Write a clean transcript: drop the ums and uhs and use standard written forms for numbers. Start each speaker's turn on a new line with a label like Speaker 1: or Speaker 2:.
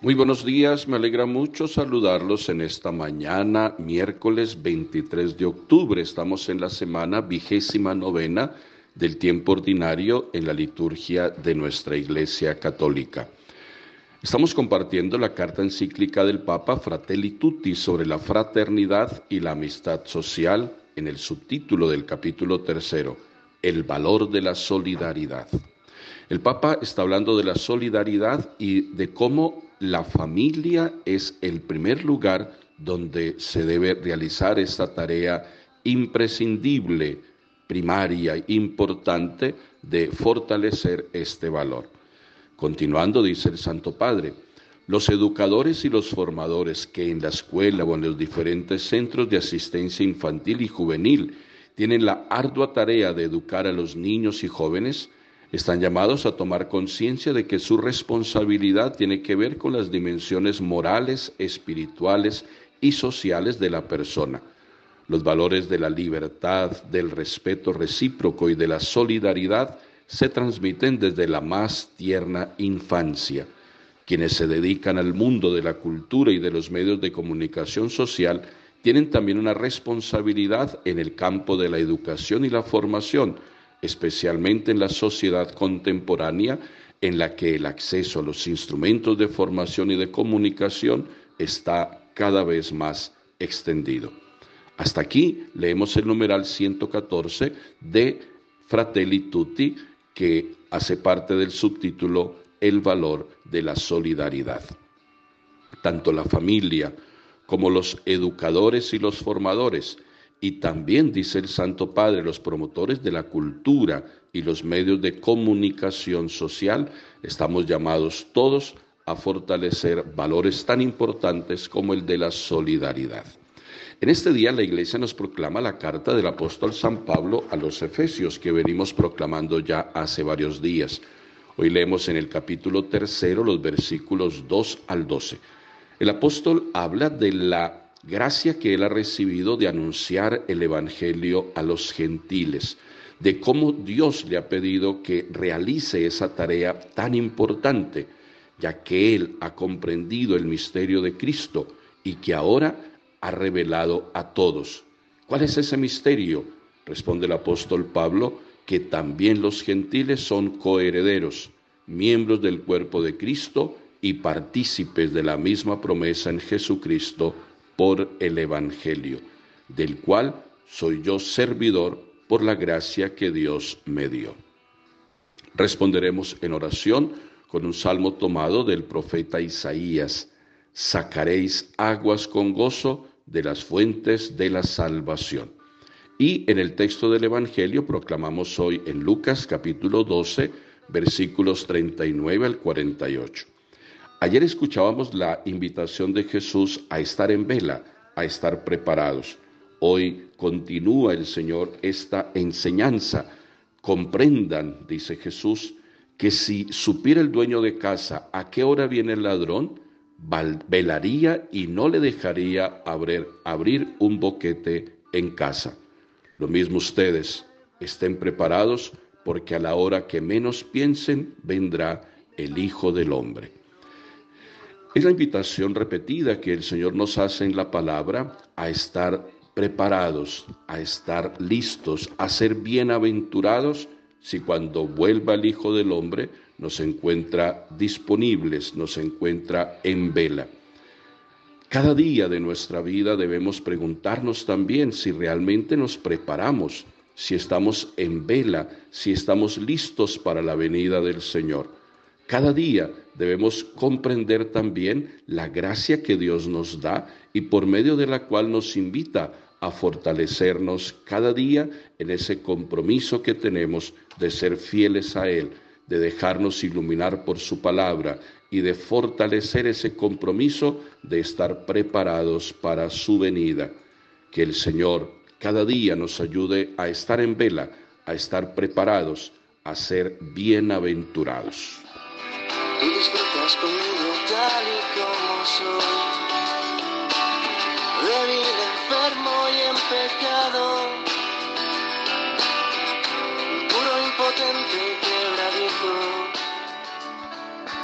Speaker 1: Muy buenos días, me alegra mucho saludarlos en esta mañana, miércoles 23 de octubre. Estamos en la semana 29ª del tiempo ordinario en la liturgia de nuestra Iglesia Católica. Estamos compartiendo la carta encíclica del Papa Fratelli Tutti sobre la fraternidad y la amistad social en el subtítulo del capítulo 3, el valor de la solidaridad. El Papa está hablando de la solidaridad y de cómo la familia es el primer lugar donde se debe realizar esta tarea imprescindible, primaria, importante de fortalecer este valor. Continuando, dice el Santo Padre, los educadores y los formadores que en la escuela o en los diferentes centros de asistencia infantil y juvenil tienen la ardua tarea de educar a los niños y jóvenes, están llamados a tomar conciencia de que su responsabilidad tiene que ver con las dimensiones morales, espirituales y sociales de la persona. Los valores de la libertad, del respeto recíproco y de la solidaridad se transmiten desde la más tierna infancia. Quienes se dedican al mundo de la cultura y de los medios de comunicación social tienen también una responsabilidad en el campo de la educación y la formación, especialmente en la sociedad contemporánea en la que el acceso a los instrumentos de formación y de comunicación está cada vez más extendido. Hasta aquí leemos el numeral 114 de Fratelli Tutti, que hace parte del subtítulo El valor de la solidaridad. Tanto la familia como los educadores y los formadores, y también, dice el Santo Padre, los promotores de la cultura y los medios de comunicación social, estamos llamados todos a fortalecer valores tan importantes como el de la solidaridad. En este día la Iglesia nos proclama la carta del apóstol San Pablo a los Efesios, que venimos proclamando ya hace varios días. Hoy leemos en el capítulo 3 los versículos 2 al 12. El apóstol habla de la gracia que él ha recibido de anunciar el Evangelio a los gentiles, de cómo Dios le ha pedido que realice esa tarea tan importante, ya que él ha comprendido el misterio de Cristo y que ahora ha revelado a todos. ¿Cuál es ese misterio? Responde el apóstol Pablo, que también los gentiles son coherederos, miembros del cuerpo de Cristo y partícipes de la misma promesa en Jesucristo por el Evangelio, del cual soy yo servidor por la gracia que Dios me dio. Responderemos en oración con un salmo tomado del profeta Isaías. Sacaréis aguas con gozo de las fuentes de la salvación. Y en el texto del Evangelio proclamamos hoy en Lucas capítulo 12, versículos 39 al 48. Ayer escuchábamos la invitación de Jesús a estar en vela, a estar preparados. Hoy continúa el Señor esta enseñanza. Comprendan, dice Jesús, que si supiera el dueño de casa a qué hora viene el ladrón, velaría y no le dejaría abrir un boquete en casa. Lo mismo ustedes, estén preparados, porque a la hora que menos piensen vendrá el Hijo del Hombre. Es la invitación repetida que el Señor nos hace en la palabra a estar preparados, a estar listos, a ser bienaventurados si cuando vuelva el Hijo del Hombre nos encuentra disponibles, nos encuentra en vela. Cada día de nuestra vida debemos preguntarnos también si realmente nos preparamos, si estamos en vela, si estamos listos para la venida del Señor. Cada día debemos comprender también la gracia que Dios nos da y por medio de la cual nos invita a fortalecernos cada día en ese compromiso que tenemos de ser fieles a Él, de dejarnos iluminar por su palabra y de fortalecer ese compromiso de estar preparados para su venida. Que el Señor cada día nos ayude a estar en vela, a estar preparados, a ser bienaventurados.
Speaker 2: Tú disfrutas conmigo tal y como soy, débil, enfermo y en pecado, puro, impotente y quebradizo.